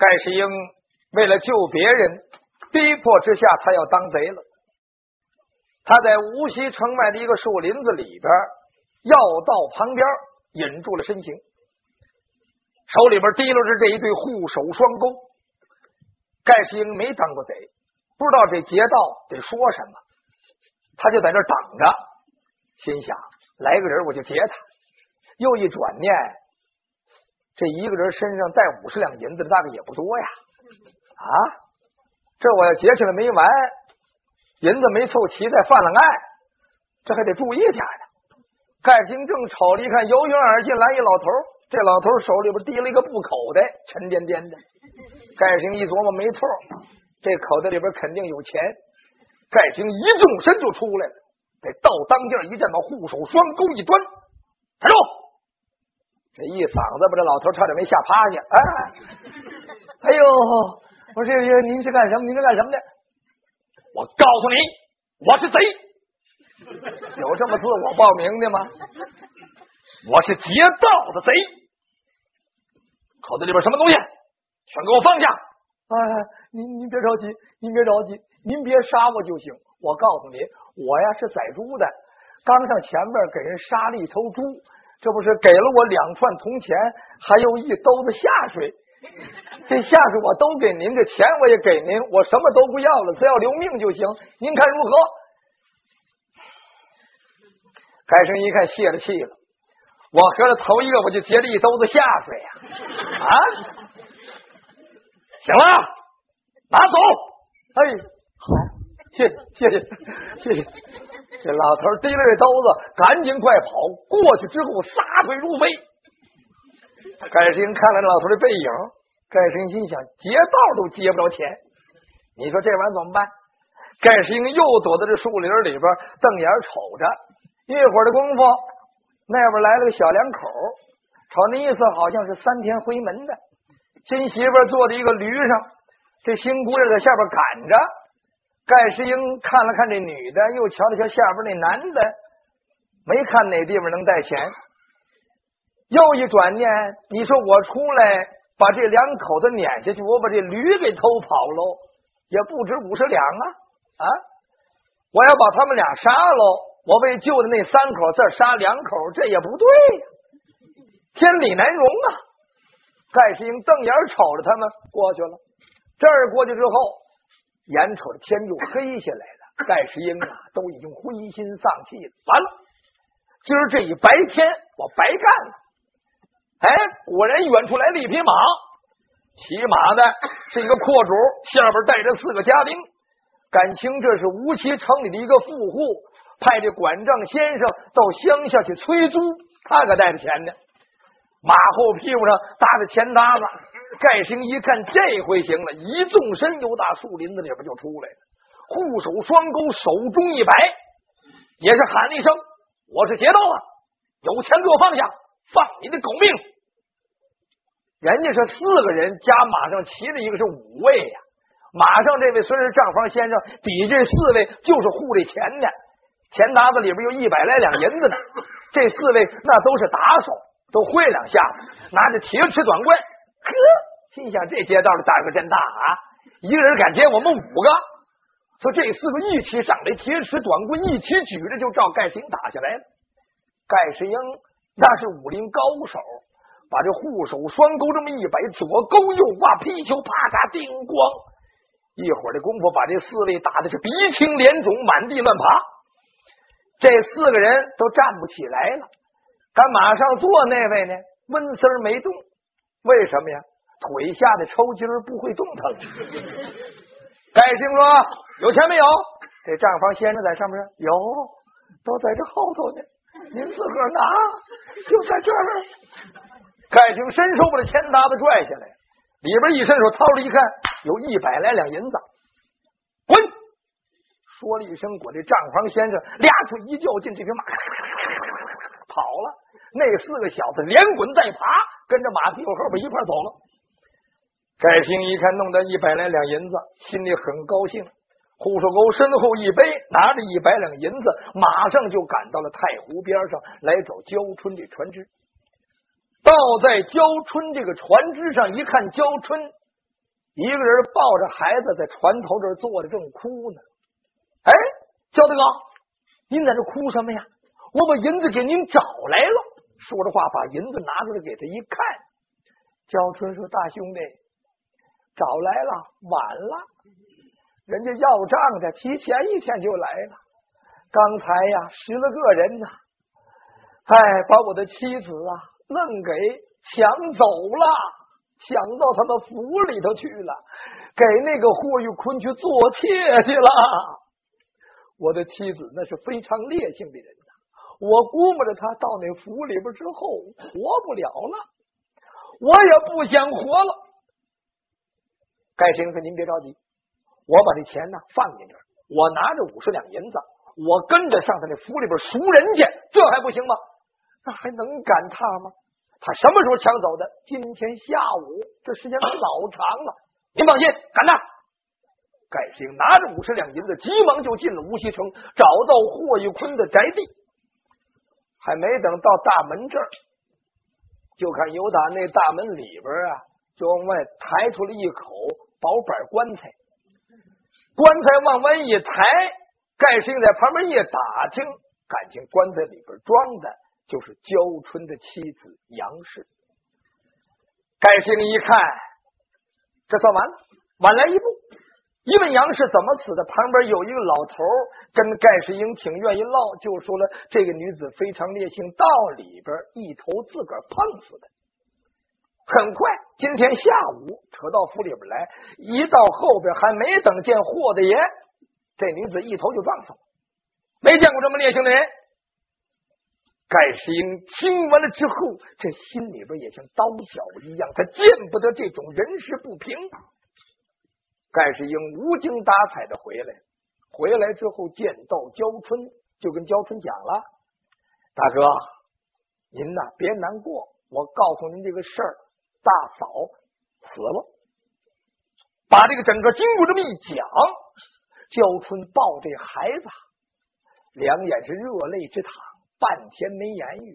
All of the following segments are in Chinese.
盖世英为了救别人，逼迫之下，他要当贼了。他在无锡城外的一个树林子里边，要道旁边隐住了身形，手里边提溜着这一对护手双钩。盖世英没当过贼，不知道这劫道得说什么，他就在这等着，心想来个人我就劫他。又一转念，这一个人身上带50两银子，大概也不多呀。啊，这我要劫起来没完，银子没凑齐，再犯了案，这还得注意点呢。盖世英正瞅着，一看由远而近来一老头，这老头手里边提了一个布口袋，沉甸甸的。盖世英一琢磨，没错，这口袋里边肯定有钱。盖世英一纵身就出来了，在道当间一站，把护手双钩一端，站住！这一嗓子把这老头差点没吓趴下。哎呦，我说您是干什么？您是干什么的？我告诉你，我是贼。有这么自我报名的吗？我是劫道的贼。口袋里边什么东西？全给我放下！您别着急，您别着急，您别杀我就行。我告诉你，我呀是宰猪的，刚上前边给人杀了一头猪，这不是给了我2串铜钱，还有1兜子下水。这下水我都给您，这钱我也给您，我什么都不要了，只要留命就行。您看如何？盖世英一看泄了气了，我合着头一个我就劫了1兜子下水呀！行了，拿走。哎，好，谢谢。这老头提了这兜子，赶紧快跑过去，之后撒腿如飞。盖世英看了这老头的背影，盖世英心想：劫道都劫不着钱，你说这玩意儿怎么办？盖世英又躲在这树林里边，瞪眼瞅着。一会儿的功夫，那边来了个小两口，瞅那意思好像是3天回门的。新媳妇坐在一个驴上，这新姑娘在下边赶着。盖世英看了看这女的，又瞧了瞧下边那男的，没看哪地方能带钱。又一转念，你说我出来把这2口子撵下去，我把这驴给偷跑喽，也不止50两啊！我要把他们俩杀喽，我为救的那3口再杀2口，这也不对呀，天理难容啊！盖世英瞪眼瞅着他们过去了，这儿过去之后，眼瞅着天就黑下来了，盖世英都已经灰心丧气了。完了，今儿这一白天我白干了。果然远处来了一匹马，骑马的是一个阔主，下边带着4个家丁，感情这是无锡城里的一个富户，派这管账先生到乡下去催租，他可带着钱呢。马后屁股上搭着钱搭子，盖世英一看这回行了，一纵身由大树林子里边就出来了，护手双钩，手中一摆，也是喊了一声：我是劫道的，有钱给我放下，放你的狗命！人家是4个人加马上骑了一个是5位呀，马上这位虽是账房先生，比这4位就是护这钱的，钱搭子里边有100来两银子呢。这4位那都是打手，都会2下子，拿着铁尺短棍，心想这街道的胆儿可真大啊！一个人敢劫我们5个，说这4个一起上来，铁尺短棍一起举着就照盖世英打下来了。盖世英那是武林高手，把这护手双钩这么一摆，左勾右挂，劈球啪嚓叮咣，一会儿的功夫把这4位打的是鼻青脸肿，满地乱爬。这4个人都站不起来了，赶马上坐那位呢温丝儿没动，为什么呀？腿下的抽筋儿不会动弹。盖世英说：有钱没有？这账房先生在上面说：有，都在这后头呢，您自个儿拿，就在这儿。盖世英伸手把这钱搭子拽下来，里边一伸手掏出一看，有100来两银子。滚！说了一声滚，这账房先生俩腿一较劲，这匹马跑了。那4个小子连滚带爬，跟着马屁股后边一块走了。盖世英一看弄到100来两银子，心里很高兴，护手钩身后一背，拿着100两银子，马上就赶到了太湖边上来找焦春这船只。到在焦春这个船只上一看，焦春一个人抱着孩子在船头这儿坐着，正哭呢。哎，焦大哥，您在这哭什么呀？我把银子给您找来了。说着话，把银子拿出来给他一看。焦春说：“大兄弟，找来了，晚了，人家要账的提前一天就来了。刚才呀，10来个人呢，把我的妻子啊愣给抢走了，抢到他们府里头去了，给那个霍玉坤去做妾去了。我的妻子那是非常烈性的人呐，我估摸着他到那府里边之后活不了了，我也不想活了。盖先生您别着急，我把这钱呢放进这儿，我拿着50两银子，我跟着上他那府里边赎人去，这还不行吗？那还能赶他吗？他什么时候抢走的？今天下午，这时间老长了。您放心，赶他。盖兴拿着50两银子，急忙就进了无锡城，找到霍玉坤的宅地。还没等到大门这儿，就看有打那大门里边啊，就往外抬出了一口薄板棺材。棺材往外一抬，盖兴在旁边一打听，感情棺材里边装的就是焦春的妻子杨氏。盖兴一看，这算完了，晚来一步。一问杨氏怎么死的，旁边有一个老头跟盖世英挺愿意唠，就说了这个女子非常烈性，到里边一头自个儿碰死的。很快今天下午扯到府里边来，一到后边还没等见霍大爷，这女子一头就撞死了。没见过这么烈性的人。盖世英听完了之后，这心里边也像刀绞一样，他见不得这种人事不平。盖世英无精打采的回来之后见到焦春，就跟焦春讲了：大哥，您呐别难过，我告诉您这个事儿，大嫂死了。把这个整个经过这么一讲，焦春抱这孩子，两眼是热泪直淌，半天没言语。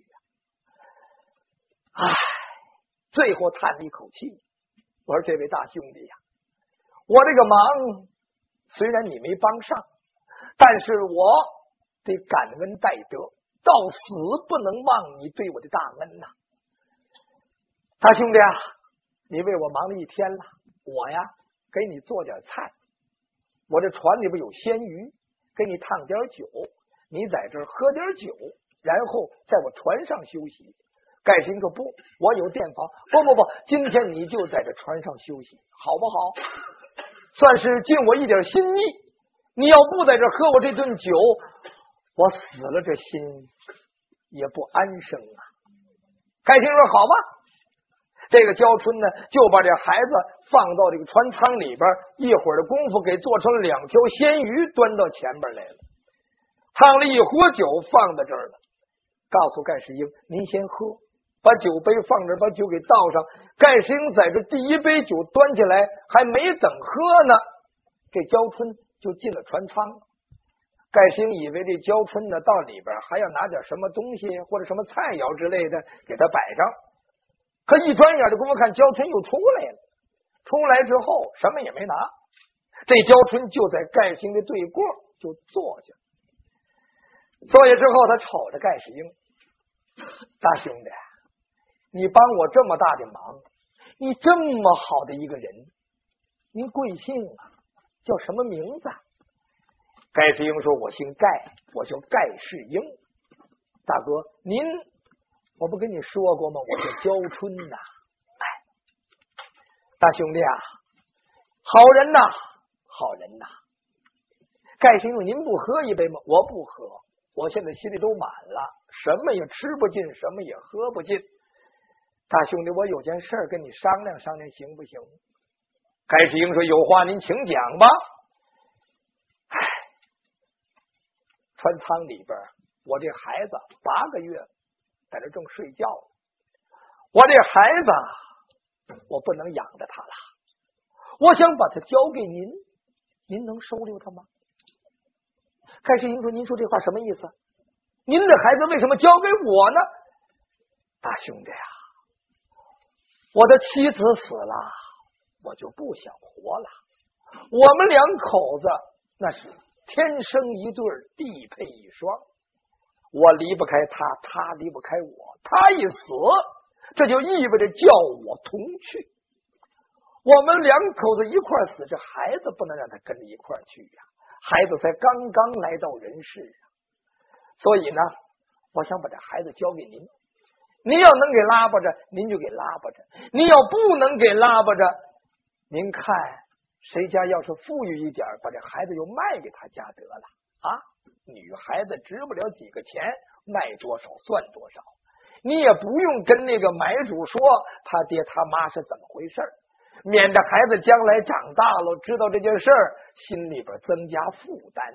最后叹了一口气，我说这位大兄弟呀，我这个忙虽然你没帮上，但是我得感恩戴德，到死不能忘你对我的大恩呐。大兄弟啊，你为我忙了一天了，我呀给你做点菜，我这船里边有鲜鱼，给你烫点酒，你在这儿喝点酒，然后在我船上休息。盖世英说不，我有店房，不，今天你就在这船上休息，好不好？算是尽我一点心意。你要不在这喝我这顿酒，我死了这心也不安生啊。盖世英说好吧。这个焦春呢，就把这孩子放到这个船舱里边，一会儿的功夫给做成2条鲜鱼，端到前边来了，烫了一壶酒放在这儿了，告诉盖世英您先喝，把酒杯放这儿，把酒给倒上。盖世英在这第一杯酒端起来，还没等喝呢，这焦春就进了船舱。盖世英以为这焦春呢到里边还要拿点什么东西或者什么菜肴之类的给他摆上，可一转眼的功夫看焦春又出来了，出来之后什么也没拿，这焦春就在盖世英的对过就坐下。坐下之后，他瞅着盖世英，大兄弟，你帮我这么大的忙，你这么好的一个人，您贵姓啊？叫什么名字？盖世英说：“我姓盖，我叫盖世英。大哥，您我不跟你说过吗？我叫焦春呐。大兄弟啊，好人呐，好人呐。盖世英说：您不喝一杯吗？我不喝，我现在心里都满了，什么也吃不进，什么也喝不进。大兄弟，我有件事跟你商量商量，行不行？盖世英说：有话您请讲吧。船舱里边，我这孩子8个月在这正睡觉，我这孩子我不能养着他了，我想把他交给您，您能收留他吗？盖世英说：您说这话什么意思？您的孩子为什么交给我呢？大兄弟啊，我的妻子死了， 我就不想活了。我们两口子那是天生一对，地配一双，我离不开他，他离不开我，他一死，这就意味着叫我同去。我们两口子一块死，这孩子不能让他跟着一块去呀，孩子才刚刚来到人世啊。所以呢，我想把这孩子交给您，您要能给拉巴着，您就给拉巴着；您要不能给拉巴着，您看谁家要是富裕一点，把这孩子又卖给他家得了啊。女孩子值不了几个钱，卖多少算多少。你也不用跟那个买主说他爹他妈是怎么回事，免得孩子将来长大了知道这件事儿，心里边增加负担。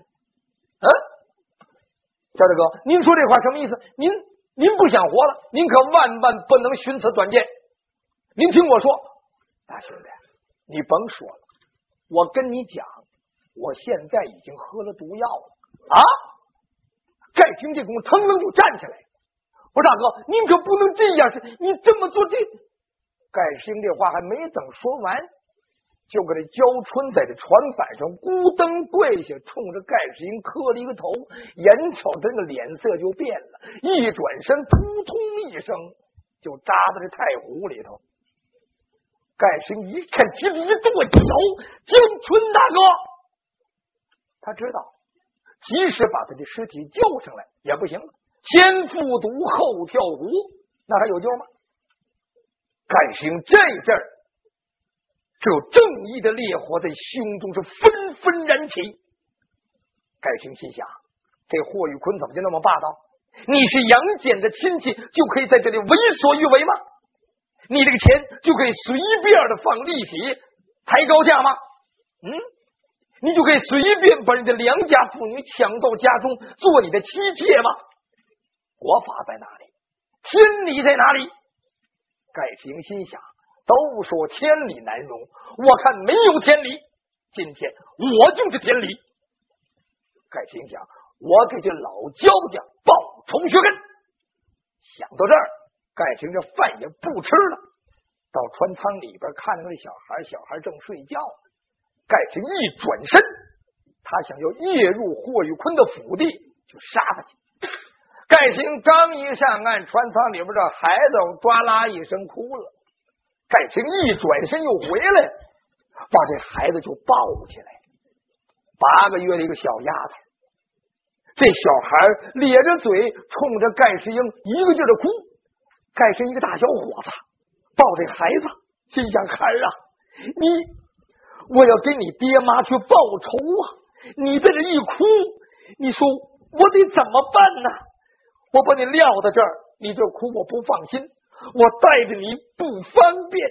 焦大哥，您说这话什么意思？您不想活了，您可万万不能寻此短见。您听我说，大兄弟，你甭说了，我跟你讲，我现在已经喝了毒药了啊！盖听这功夫腾楞就站起来，我说大哥，您可不能这样，你这么做这……盖世英这话还没等说完，就给这焦春在这船板上咕噔跪下，冲着盖世英磕了一个头，眼瞅这个脸色就变了，一转身扑通一声就扎到这太湖里头。盖世英一看，急得一跺脚，焦春大哥，他知道即使把他的尸体救上来也不行了，先复毒后跳湖，那还有救吗？盖世英这阵儿，只有正义的烈火在胸中是纷纷燃起。盖世英心想，这霍玉坤怎么就那么霸道？你是杨戬的亲戚，就可以在这里为所欲为吗？你这个钱就可以随便的放利息抬高价吗？你就可以随便把人家良家妇女抢到家中做你的妻妾吗？国法在哪里？天理在哪里？盖世英心想，都说天理难容，我看没有天理，今天我就是天理。盖世英想，我给这老焦家报仇雪恨。想到这儿，盖世英这饭也不吃了，到船舱里边看着那小孩，小孩正睡觉。盖世英一转身，他想要夜入霍玉坤的府邸，就杀他去。盖世英刚一上岸，船舱里边这孩子抓啦一声哭了。盖世英一转身又回来，把这孩子就抱起来。8个月的一个小丫头，这小孩咧着嘴冲着盖世英一个劲的哭。盖世英一个大小伙子抱这孩子，心想，孩儿啊，我要给你爹妈去报仇啊！你在这一哭，你说我得怎么办呢？我把你撂在这儿，你这哭我不放心，我带着你不方便。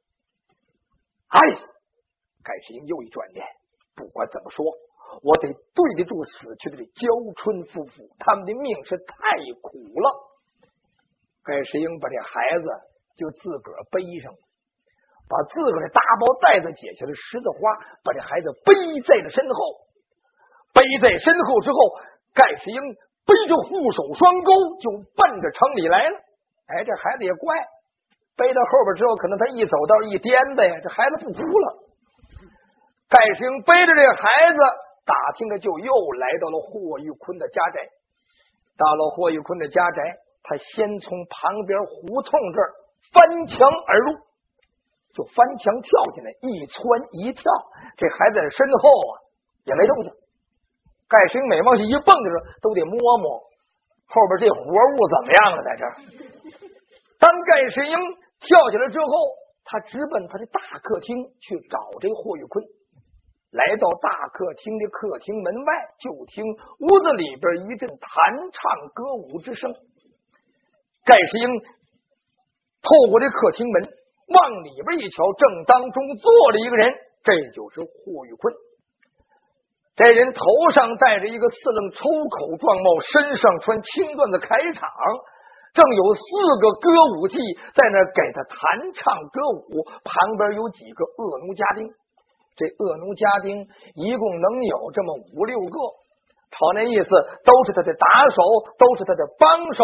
盖世英又一转念，不管怎么说，我得对得住死去的这焦春夫妇，他们的命是太苦了。盖世英把这孩子就自个儿背上了，把自个儿的大包带子解下来十字花，把这孩子背在了身后。背在身后之后，盖世英背着护手双钩就奔着城里来了。这孩子也怪，背到后边之后，可能他一走道一颠子呀，这孩子不哭了。盖世英背着这个孩子打听着，就又来到了霍玉坤的家宅。到了霍玉坤的家宅，他先从旁边胡同这儿翻墙而入，就翻墙跳进来，一窜一跳，这孩子在身后也没动静。盖世英每往下一蹦的时候，都得摸摸后边这活物怎么样了。在这儿，当盖世英跳起来之后，他直奔他的大客厅去找这霍玉坤。来到大客厅的客厅门外，就听屋子里边一阵弹唱歌舞之声。盖世英透过这客厅门往里边一瞧，正当中坐了一个人，这就是霍玉坤。这人头上戴着一个4棱抽口状帽，身上穿青缎子铠氅，正有4个歌舞伎在那给他弹唱歌舞，旁边有几个恶奴家丁。这恶奴家丁一共能有这么5、6个，朝那意思都是他的打手，都是他的帮手。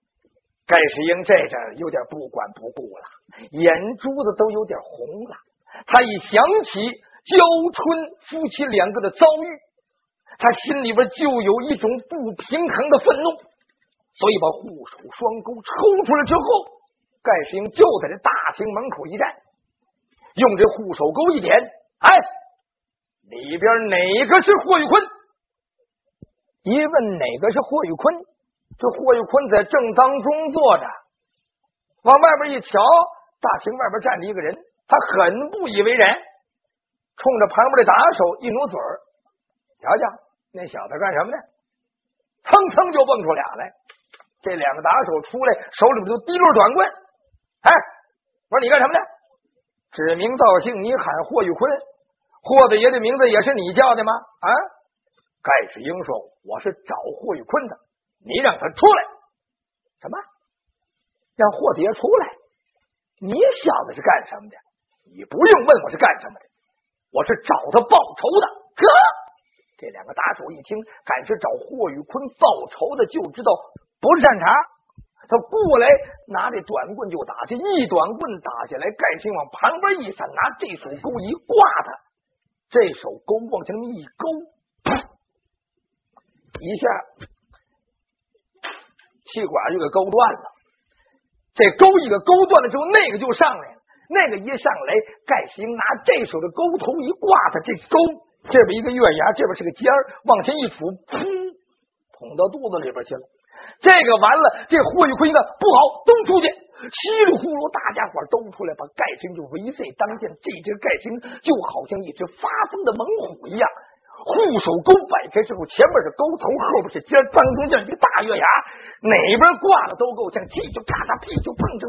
盖世英这阵有点不管不顾了，眼珠子都有点红了。 他一想起焦春夫妻两个的遭遇，他心里边就有一种不平衡的愤怒，所以把护手双钩抽出来之后，盖世英就在这大厅门口一站，用这护手钩一点，哎，里边哪个是霍玉坤？一问哪个是霍玉坤，这霍玉坤在正当中坐着，往外边一瞧，大厅外边站着一个人，他很不以为然，冲着旁边的打手一努嘴儿，瞧瞧那小子干什么呢？蹭蹭就蹦出俩来，这两个打手出来，手里边就提溜短棍。哎，我说你干什么呢？指名道姓，你喊霍玉坤，霍子爷的名字也是你叫的吗？啊？盖世英说：“我是找霍玉坤的，你让他出来。”什么？让霍子爷出来？你小子是干什么的？你不用问我是干什么的，我是找他报仇的。哥，这两个打手一听，敢是找霍玉坤报仇的，就知道不是善茬。他过来拿这短棍就打，这一短棍打下来，盖世英往旁边一闪，拿这手钩一挂他，这手钩往前那么一勾，一下气管就给勾断了。这钩一个勾断了之后，那个就上来了，那个一上来，盖世英拿这手的钩头一挂他，这钩这边一个月牙，这边是个尖儿，往前一杵，噗，捅到肚子里边去了。这个完了，这霍玉坤一看不好，都出去，稀里呼噜，大家伙都出来，把盖世英就围在当间。这只盖世英就好像一只发疯的猛虎一样，护手钩摆开之后，前面是钩头，后边是尖，当中间一个大月牙，哪边挂的都够呛，气就啪嚓，屁就碰着，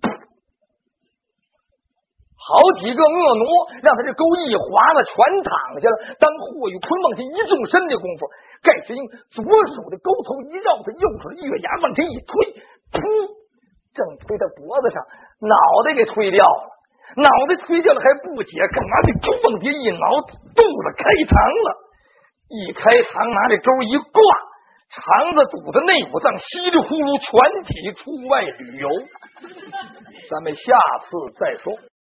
好几个恶奴让他这钩一划了，全躺下了。当霍玉坤往前一纵身的功夫，盖世英左手的钩头一绕，他右手的月牙往前一推，噗，正推他脖子上，脑袋给推掉了。脑袋推掉了还不解，干嘛这钩往前一挠，肚子开膛了。一开膛，拿这钩一挂，肠子、肚子、内五脏稀里呼噜全体出外旅游。咱们下次再说。